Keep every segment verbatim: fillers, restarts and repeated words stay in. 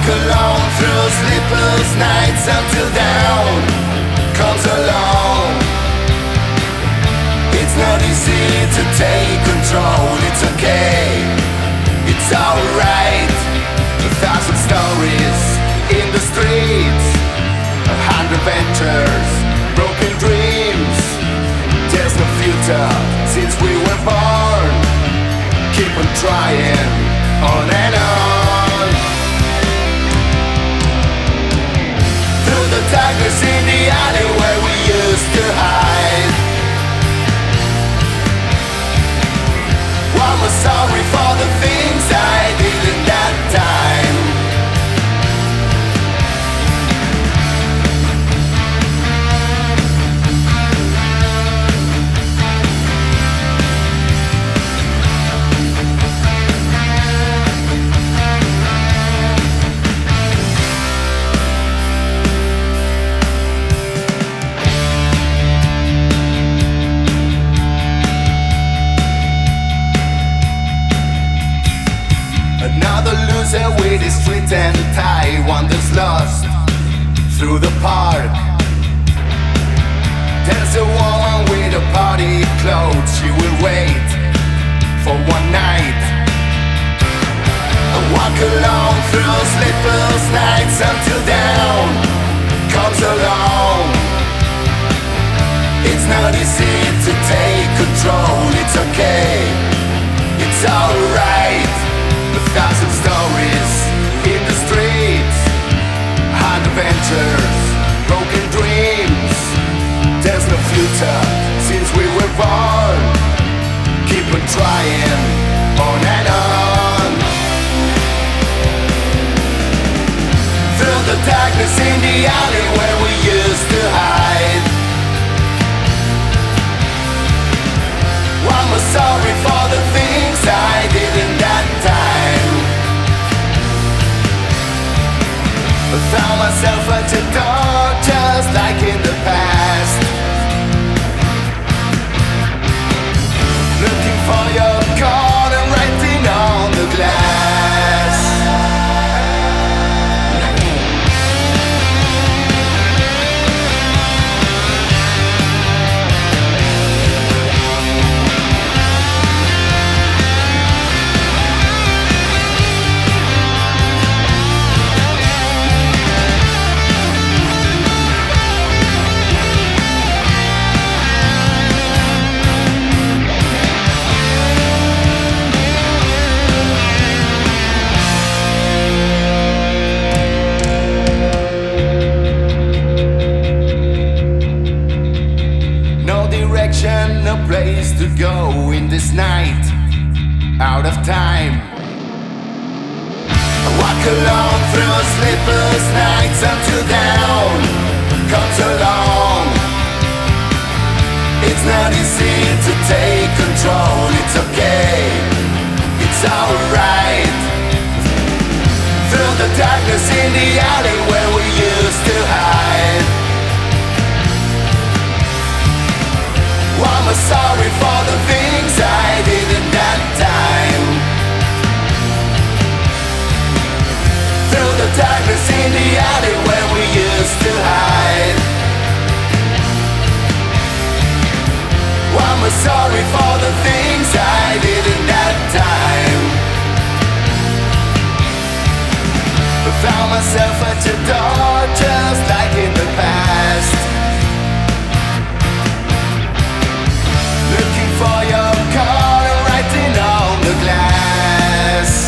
walk along through sleepless nights until dawn comes along. It's not easy to take control. It's okay, it's alright. A thousand stories in the streets, a hundred ventures, broken dreams. There's no future since we were born. Keep on trying, on and on. Through the darkness in the alley where we used to hide. One was sorry for the things I did in that time. Another loser with his street and tie wanders lost through the park. There's a woman with a party clothes. She will wait for one night. I walk along through sleepless nights until dawn comes along. It's not easy to take control. It's okay, it's alright. A thousand stories in the streets, hundred ventures, broken dreams. There's no future since we were born. Keep on trying, on and on. Through the darkness in the alley where we used to hide. One was sorry for the things I did in that time. I found myself at your door just like in the past. Looking for your card and writing on the glass. No place to go in this night, out of time. I walk along through sleepless nights until dawn comes along. It's not easy to take control. It's okay, it's alright. Through the darkness in the alley where we used to hide. I'm sorry for the things I did in that time. Through the darkness in the alley where we used to hide. I'm sorry for the things I did in that time. I found myself at your door just like in the past. Looking for your card and writing on the glass.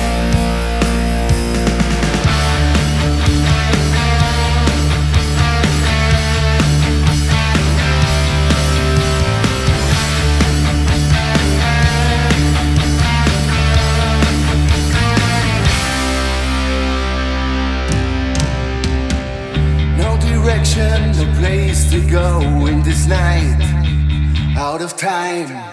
No direction, no place to go in this night, out of time.